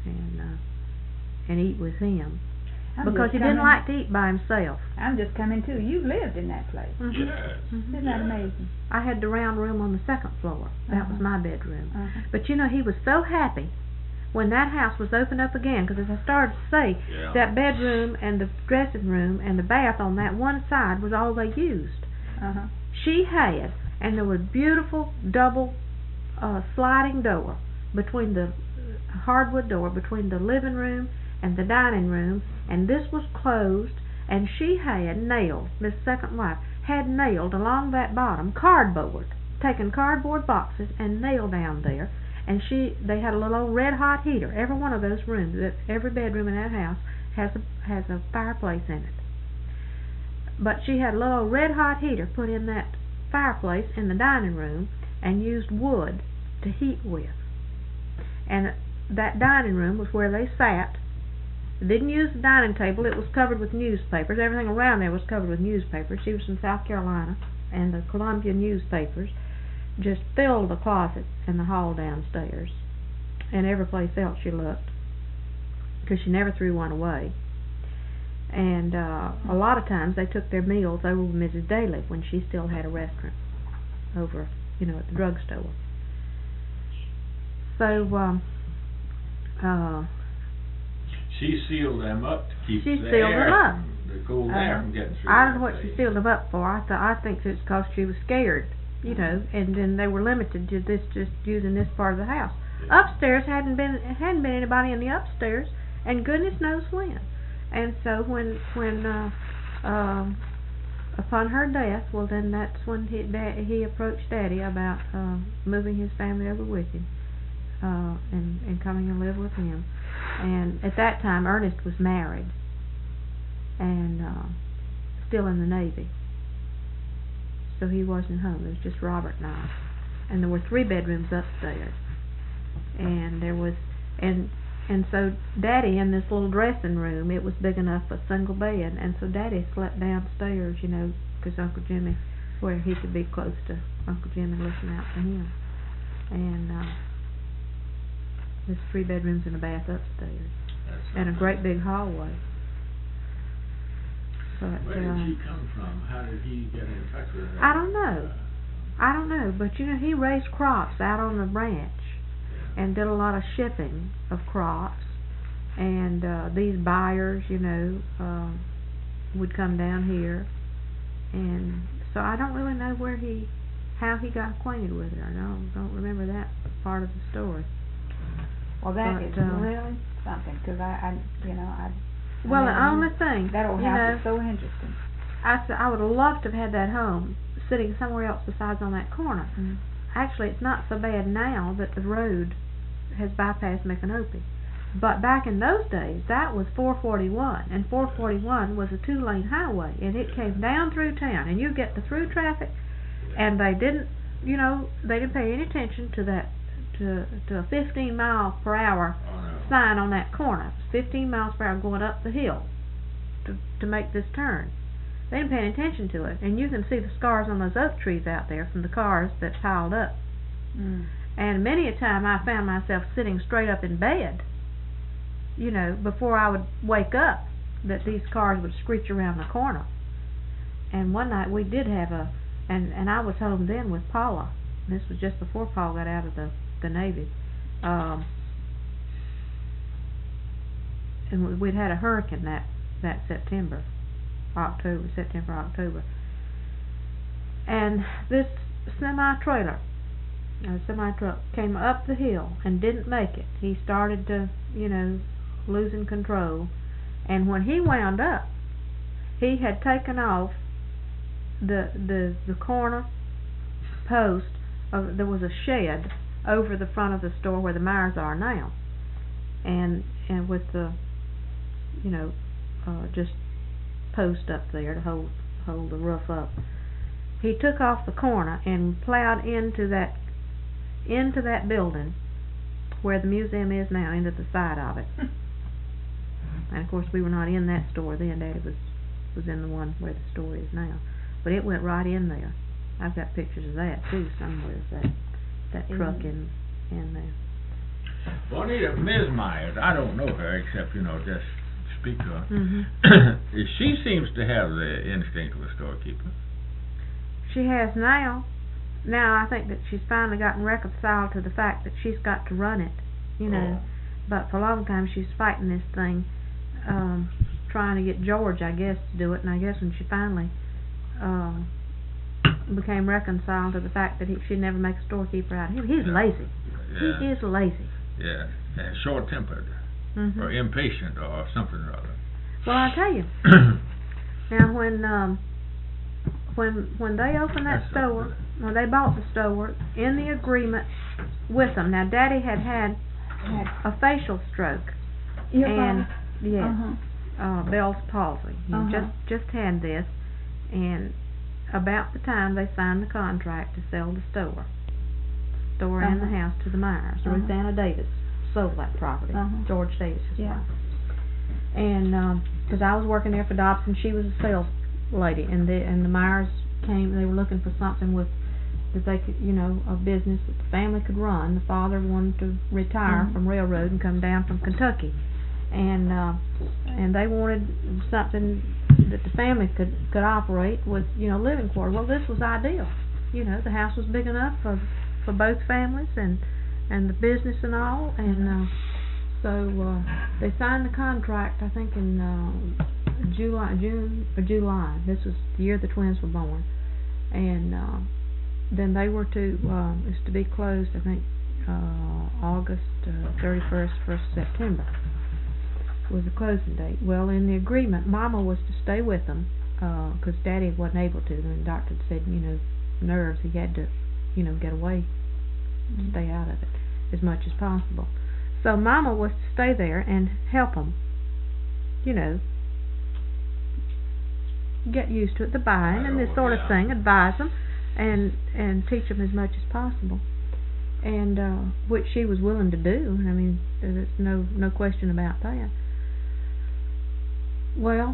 and eat with him. Because he didn't like to eat by himself. I'm just coming too. You've lived in that place. Mm-hmm. Yes. Mm-hmm. Isn't that amazing? I had the round room on the second floor. That was my bedroom. But he was so happy when that house was opened up again, because as I started to say, that bedroom and the dressing room and the bath on that one side was all they used. She had, and there was beautiful double sliding door between the hardwood door between the living room and the dining room, and this was closed, and she had nailed, this second wife, had nailed along that bottom taken cardboard boxes and nailed down there, and they had a little old red hot heater. Every one of those rooms, every bedroom in that house has a fireplace in it. But she had a little old red hot heater put in that fireplace in the dining room and used wood to heat with. And that dining room was where they sat. Didn't use the dining table. It was covered with newspapers. Everything around there was covered with newspapers. She was from South Carolina, and the Columbia newspapers just filled the closet and the hall downstairs and every place else she looked, because she never threw one away. And a lot of times they took their meals over with Mrs. Daly when she still had a restaurant over, at the drugstore. So she sealed them up to keep the cold air from getting through. I don't know what she sealed them up for. I think it's because she was scared, and then they were limited to just using this part of the house. Upstairs hadn't been anybody in the upstairs, and goodness knows when. And so when upon her death, well, then that's when he approached Daddy about moving his family over with him, and coming and live with him. And at that time, Ernest was married and still in the Navy, so he wasn't home. It was just Robert and I, and there were 3 bedrooms upstairs, and there was and so Daddy in this little dressing room, it was big enough for a single bed, and so Daddy slept downstairs, because Uncle Jimmy, where he could be close to Uncle Jimmy and listen out to him. And there's 3 bedrooms and a bath upstairs, and a great big hallway. But, where did she come from? How did he get in touch with her? I don't know, but he raised crops out on the ranch and did a lot of shipping of crops, and these buyers, would come down here, and so I don't really know how he got acquainted with her. I don't remember that part of the story. Well, that is really something, because well, the only thing, that old house is so interesting. I would have loved to have had that home sitting somewhere else besides on that corner. Mm-hmm. Actually, it's not so bad now that the road has bypassed Micanopy. But back in those days, that was 441, and 441 was a 2-lane highway, and it came down through town, and you get the through traffic, and they didn't pay any attention to that, to a 15 mile per hour sign on that corner. It was 15 miles per hour going up the hill to make this turn. They didn't pay any attention to it, and you can see the scars on those oak trees out there from the cars that piled up. And many a time I found myself sitting straight up in bed, before I would wake up, that these cars would screech around the corner. And one night we did have and I was home then with Paula. This was just before Paul got out of the Navy. And we'd had a hurricane that September, October. And this semi-trailer, a semi-truck, came up the hill and didn't make it. He started to, losing control. And when he wound up, he had taken off the corner post of, there was a shed over the front of the store where the Myers are now. And with the, just post up there to hold the roof up. He took off the corner and plowed into that building where the museum is now, into the side of it. And of course we were not in that store then. Daddy was in the one where the store is now. But it went right in there. I've got pictures of that too somewhere. That truck in there. Juanita, Ms. Myers, I don't know her except, just speak to her. Mm-hmm. She seems to have the instinct of a storekeeper. She has now. Now I think that she's finally gotten reconciled to the fact that she's got to run it, Oh. But for a long time she's fighting this thing, trying to get George, I guess, to do it. And I guess when she finally became reconciled to the fact that she'd never make a storekeeper out of him. He's lazy. Yeah. He is lazy. Yeah, and short-tempered, Mm-hmm. or impatient, or something or other. Well, I tell you, now when they opened that That's store, or they bought the store, in the agreement with them. Now, Daddy had a facial stroke, and yes, Bell's palsy. He just had this, and about the time they signed the contract to sell the store and the house to the Myers, Ruth Anna Davis sold that property. George Davis's wife. And because I was working there for Dobson, she was a sales lady, and the Myers came. They were looking for something that they could, a business that the family could run. The father wanted to retire from railroad and come down from Kentucky, and they wanted something that the family could operate with, living quarters. Well, this was ideal. The house was big enough for both families and the business and all, and so they signed the contract, I think in June or July. This was the year the twins were born, and then they were to be closed, I think August 31st, 1st September was the closing date. Well, in the agreement, Mama was to stay with them because Daddy wasn't able to, and the doctor said, nerves, he had to, get away, stay out of it as much as possible. So Mama was to stay there and help them, get used to it, the buying and this sort of thing, advise them and teach them as much as possible, and which she was willing to do. I mean, there's no question about that. Well,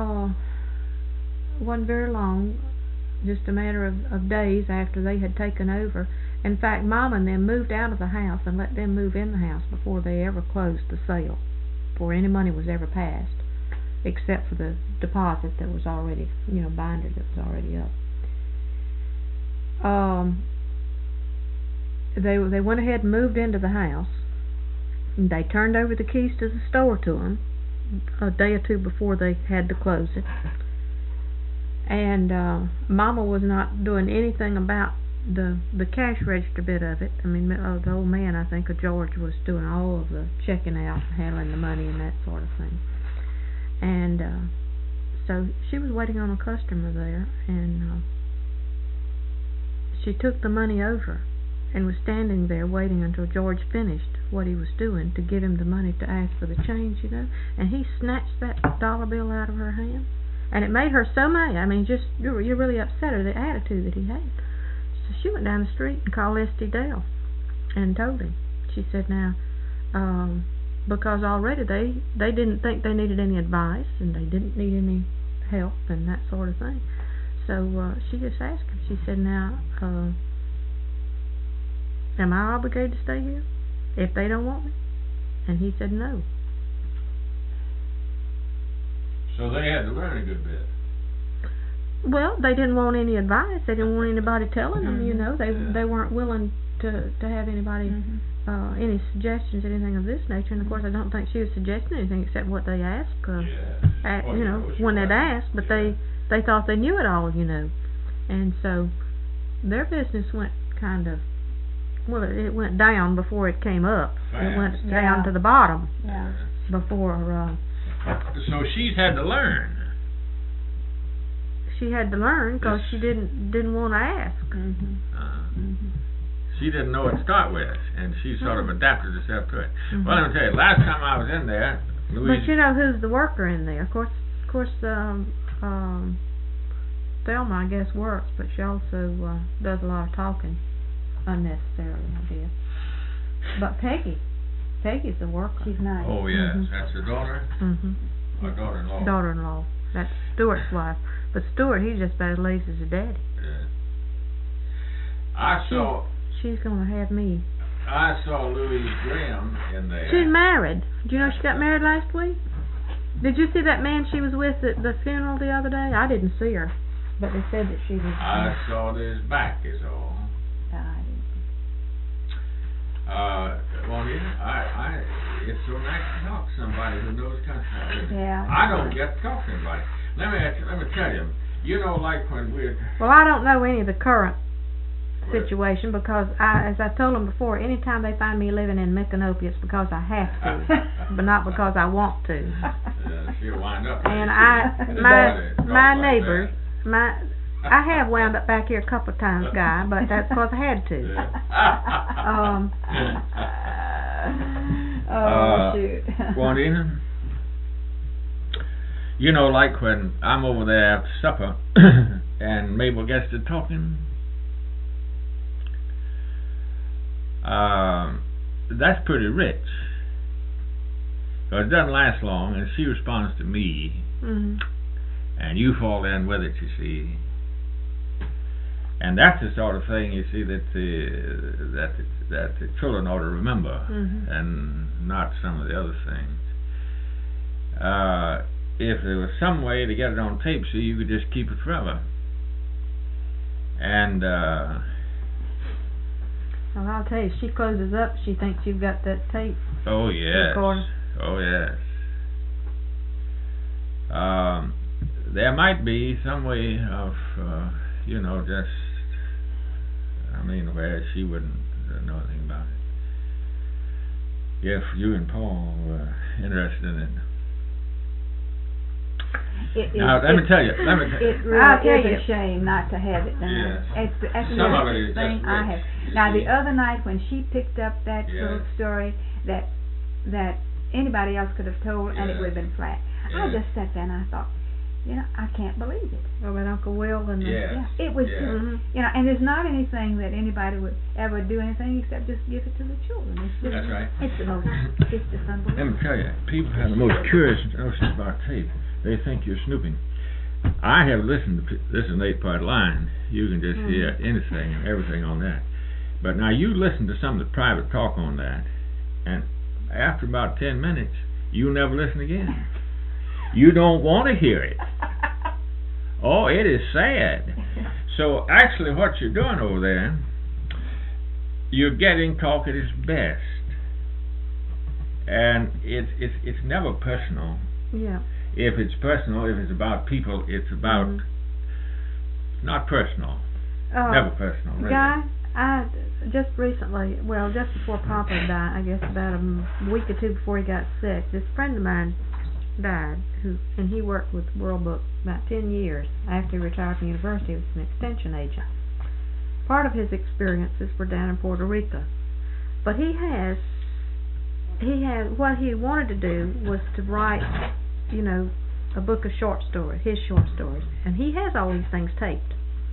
wasn't very long, just a matter of days after they had taken over. In fact, Mama and them moved out of the house and let them move in the house before they ever closed the sale, before any money was ever passed, except for the deposit that was already, binder that was already up. They went ahead and moved into the house. And they turned over the keys to the store to them a day or two before they had to close it. And Mama was not doing anything about the cash register bit of it. I mean, the old man, I think, of George, was doing all of the checking out, handling the money and that sort of thing. And so she was waiting on a customer there, and she took the money over and was standing there waiting until George finished what he was doing to give him the money to ask for the change, and he snatched that dollar bill out of her hand, and it made her so mad. I mean, you're really upset at the attitude that he had. So she went down the street and called Esty Dale and told him. She said, now, because already they didn't think they needed any advice, and they didn't need any help and that sort of thing. So she just asked him. She said, now, am I obligated to stay here if they don't want me? And he said no. So they had to learn a good bit. Well, they didn't want any advice. They didn't want anybody telling them, They weren't willing to have anybody, any suggestions, anything of this nature. And of course, I don't think she was suggesting anything except what they asked, when they'd asked. But they thought they knew it all, And so their business went kind of, it went down before it came up. Fast. It went down to the bottom before. So she's had to learn. She had to learn because she didn't want to ask. She didn't know what to start with, and she sort of adapted herself to it. Well, let me tell you, last time I was in there, Louise... But you know who's the worker in there? Of course, Thelma, I guess, works, but she also does a lot of talking unnecessarily, I guess. But Peggy Peggy's a worker. She's nice. Oh, yes, Mhm. that's her daughter, or daughter-in-law. Daughter-in-law. That's Stuart's wife. But Stuart, he's just about as lazy as his daddy. Yeah. I saw She's gonna have me. Louise Graham in there. She's married. Did you know she got married last week? Did you see that man she was with at the funeral the other day? I didn't see her, but they said that she was. I saw his back is all. Juanita, it's so nice to talk to somebody who knows country. Yeah. I don't get to talk to anybody. Let me tell you. You know, like when we're. Well, I don't know any of the current situation because as I told them before, anytime they find me living in Micanopy, it's because I have to, but not because I want to. She'll wind up. And my neighbors, I have wound up back here a couple of times, Guy, but that's because I had to. Shoot. Juanita, you know, like when I'm over there after supper and Mabel gets to talking, that's pretty rich. So it doesn't last long, and she responds to me, and you fall in with it, you see. And that's the sort of thing, you see, that the children ought to remember, and not some of the other things. If there was some way to get it on tape, so you could just keep it forever. And well, I'll tell you, she closes up, she thinks you've got that tape. Oh yes. Recorded. Oh yes. There might be some way of, just, where she wouldn't know anything about it. If you and Paul were interested in it. Now, let me tell you. It really is a shame not to have it done. Yes. That's Some of it the is thing just I have. rich, Now, you the see. other night when she picked up that little story that anybody else could have told and it would have been flat, I just sat there and I thought, I can't believe it. About Uncle Will and It was just, and there's not anything that anybody would ever do anything except just give it to the children. It's just, That's right. It's the most, it's just unbelievable. Let me tell you, people have the most curious notions about tape. They think you're snooping. I have listened to this is an 8-part line. You can just hear anything and everything on that. But now you listen to some of the private talk on that, and after about 10 minutes, you never listen again. You don't want to hear it. Oh, it is sad. So actually what you're doing over there, you're getting talk at its best. And it's never personal. Yeah. If it's personal, if it's about people, it's about not personal. Never personal, really. Guy, I just recently, just before Papa died, I guess about a week or two before he got sick, this friend of mine died, and he worked with World Book about 10 years after he retired from university. He was an extension agent. Part of his experiences were down in Puerto Rico, but he had what he wanted to do was to write, a book of short stories, his short stories, and he has all these things taped.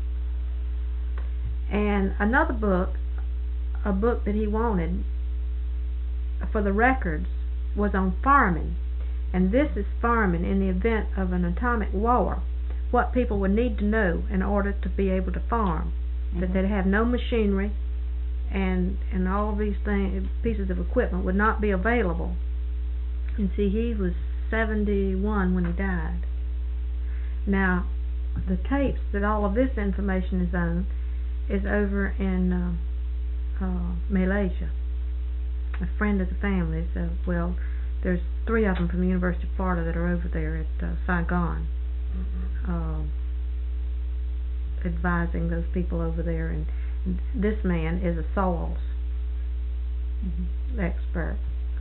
And another book, a book that he wanted for the records, was on farming. And this is farming in the event of an atomic war, what people would need to know in order to be able to farm. That they'd have no machinery, and all of these pieces of equipment would not be available. And see, he was 71 when he died. Now, the tapes that all of this information is on is over in Malaysia. A friend of the family, there's 3 of them from the University of Florida that are over there at Saigon, advising those people over there. And this man is a soils expert,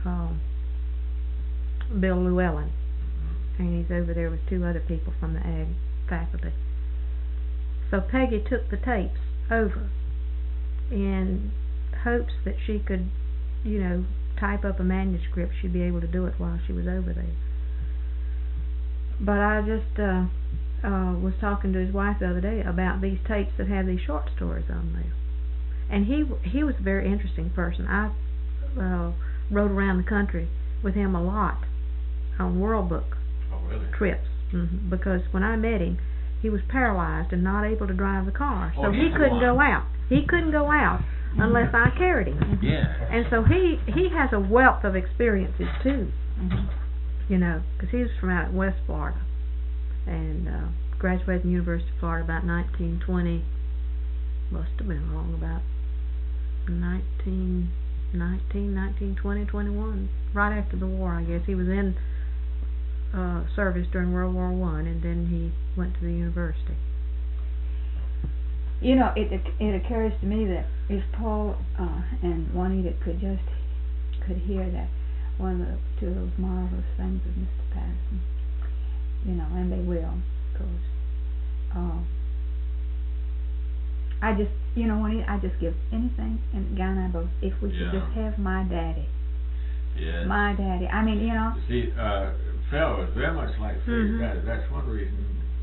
Bill Llewellyn, and he's over there with 2 other people from the ag faculty. So Peggy took the tapes over in hopes that she could, type up a manuscript. She'd be able to do it while she was over there. But I just was talking to his wife the other day about these tapes that have these short stories on there, and he was a very interesting person. rode around the country with him a lot on World Book Oh, really? trips. Because when I met him, he was paralyzed and not able to drive the car, so Oh, he yeah, couldn't go go out. He couldn't go out unless I carried him. Yeah. And so he has a wealth of experiences too, you know, because he was from out at West Florida, and graduated from the University of Florida about 1920. Must have been wrong, about 1920, 21, right after the war, I guess. He was in service during World War I, and then he went to the university. You know, it occurs to me that if Paul and Juanita could hear that two of those marvelous things of Mr. Patterson, you know, and they will, because I just, you know, I just give anything, and Guy and I both, if we could just have my daddy. Yeah. My daddy. I mean, you know. See, Phil was very much like his daddy. That's one reason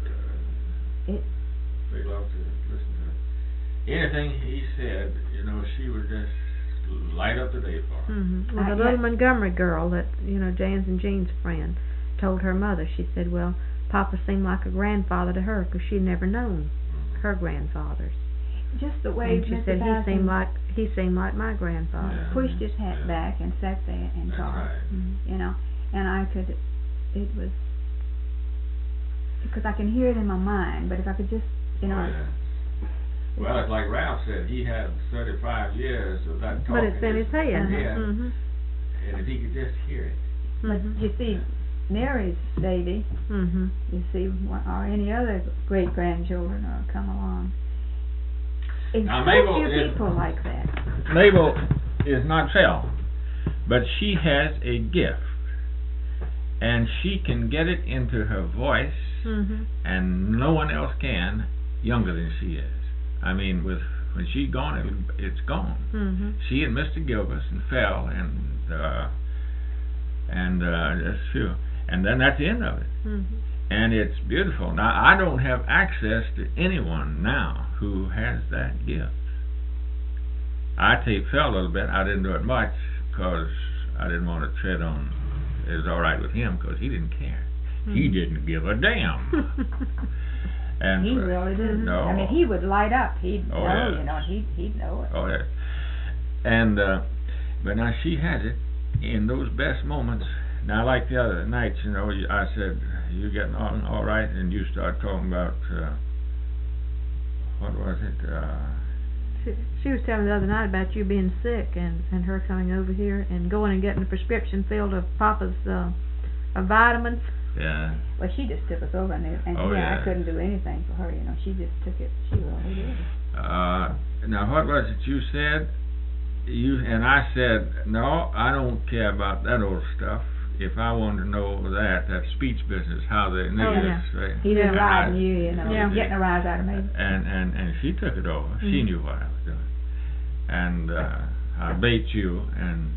they love to listen to him. Anything he said, you know, she would just light up the day for him. Well, the little Montgomery girl that, you know, Jan's and Jean's friend, told her mother, she said, well, Papa seemed like a grandfather to her because she'd never known her grandfathers. Just the way And she said he seemed like my grandfather. Pushed his hat back and sat there and talked. Right. You know, and it was, because I can hear it in my mind, but if I could just, you know. Well, it's like Ralph said, he had 35 years of that talking. But it's in his head. And if he could just hear it. But you see, Mary's baby, you see, or any other great-grandchildren come along. It's Now, so Mabel few is- people like that. Mabel is not Phil, but she has a gift, and she can get it into her voice, and no one else can, younger than she is. I mean, when she's gone, it's gone. She and Mr. Gilbert and Phil and just few, and then that's the end of it. And it's beautiful. Now, I don't have access to anyone now who has that gift. I taped Phil a little bit. I didn't do it much because I didn't want to tread on. It was all right with him because he didn't care. He didn't give a damn. And he really didn't. No. I mean, he would light up. He'd know, yes. you know, he'd know it. Oh, yes. And, but now she has it in those best moments. Now, like the other nights, you know, I said, you getting on all right? And you start talking about, what was it? She was telling me the other night about you being sick and her coming over here and going and getting a prescription filled of Papa's vitamins. Yeah. Well, she just took us over, and I couldn't do anything for her, you know. She just took it. She really did. Now, what was it you said? And I said, no, I don't care about that old stuff. If I wanted to know that speech business, how the niggers say. He was riding you know, getting a rise out of me. And she took it over. She knew what I was doing. And I bait you and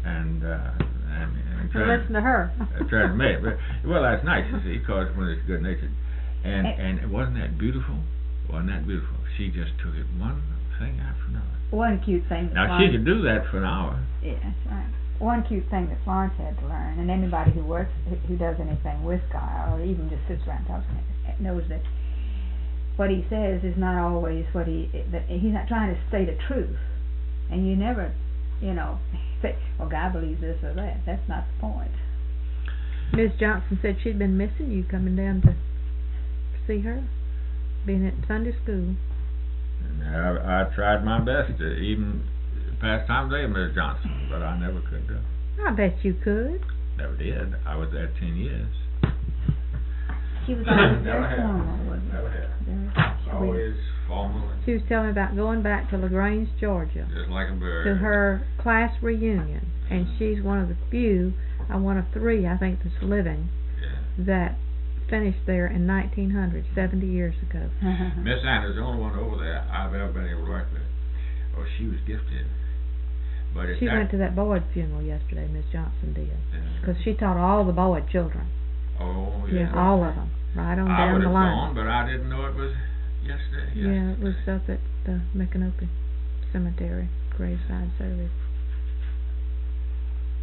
listen to her. Trying to make it. Well, that's nice, you see, because when it's good natured. And wasn't that beautiful? Wasn't that beautiful? She just took it one thing after another. One cute thing. Now she could do that for an hour. Yeah, that's right. One cute thing that Florence had to learn, and anybody who does anything with Guy, or even just sits around talking, knows that what he says is not always that he's not trying to say the truth, and you never, you know, say, well, Guy believes this or that. That's not the point. Miss Johnson said she'd been missing you coming down to see her, being at Sunday school. I tried my best to even pass time today, Miss Johnson, but I never could do. I bet you could. Never did. I was there 10 years. She was always very formal, wasn't Never had. she? Always formal. She was telling me about going back to LaGrange, Georgia, Just like a bird. to her class reunion, and she's one of the few, one of three, I think, that's living, that finished there in 1900, 70 years ago. Miss Anna's the only one over there I've ever been able to work with. Oh, she was gifted. But she went to that Boyd funeral yesterday, Miss Johnson did, because she taught all the Boyd children. Oh, yeah. Yeah, all of them, right on I down the line. Gone, but I didn't know it was yesterday. Yeah, it was up at the Micanopy Cemetery, graveside service.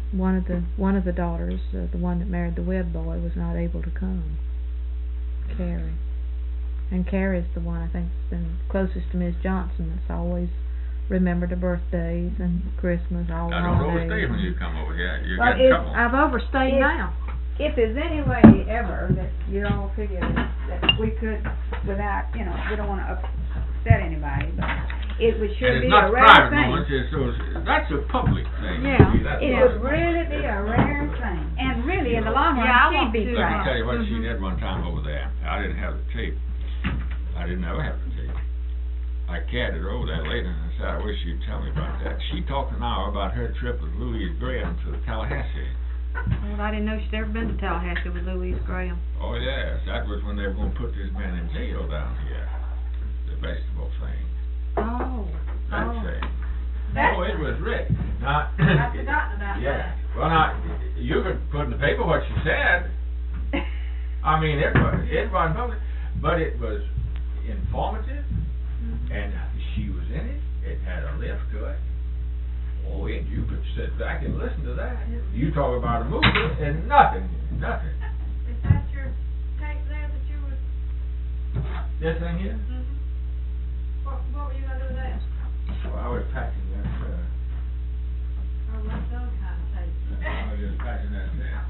one of the daughters, the one that married the Webb boy, was not able to come. Carrie. And Carrie's the one I think that's been closest to Miss Johnson. That's always remembered her birthdays and Christmas, all I don't holidays. overstay when you come over here. You Well, get in trouble. I've overstayed now. If there's any way ever that you all figure that we could, without, we don't want to upset anybody, but it would sure And be it's not a rare private thing. moments, that's a public thing. Yeah. See, that's It not would a- really be a rare thing. And really, in the long run, Yeah, I she'd want be to, Let me proud. tell you what she did one time over there. I didn't have the tape. I didn't ever have the tape. I carried her over there later and I said, I wish you'd tell me about that. She talked an hour about her trip with Louise Graham to Tallahassee. Well, I didn't know she'd ever been to Tallahassee with Louise Graham. Oh yes, that was when they were going to put this man in jail down here. The vegetable thing. Oh. That Oh. thing. That Oh, it was Rick. Now, I'd forgotten about yeah. Well, now, you could put in the paper what she said. I mean, it wasn't public, but it was informative, and she was in it. It had a lift to it. Oh, and you could sit back and listen to that. You talk about a movie and nothing. Is that your tape there that you was... This thing here? What were you going to do with that? Well, I was packing that. Oh, what's those kind of tapes? I was just packing that there.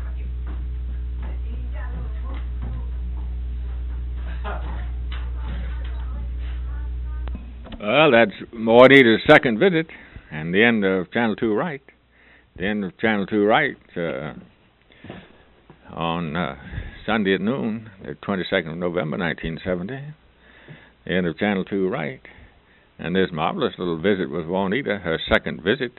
Well, that's Juanita's second visit, and the end of Channel 2 Right. The end of Channel 2 Right on Sunday at noon, the 22nd of November, 1970. The end of Channel 2 Right. And this marvelous little visit with Juanita, her second visit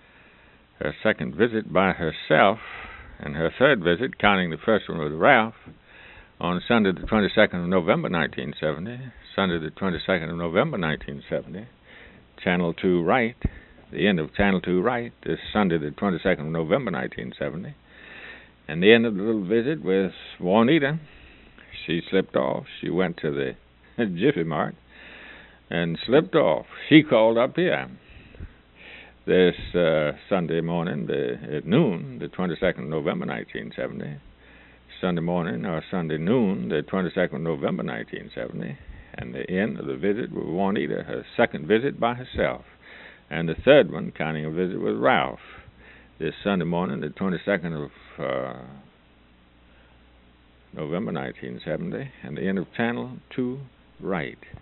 by herself, and her third visit, counting the first one with Ralph, on Sunday the 22nd of November, 1970. Sunday the 22nd of November, 1970. Channel 2 Right. The end of Channel 2 Right is Sunday the 22nd of November, 1970. And the end of the little visit with Juanita. She slipped off. She went to the Jiffy Mart and slipped off. She called up here this Sunday morning at noon, the 22nd of November, 1970. Sunday morning or Sunday noon, the 22nd of November, 1970. And the end of the visit with Juanita, her second visit by herself. And the third one, counting a visit with Ralph, this Sunday morning, the 22nd of November, 1970. And the end of Channel 2 Right.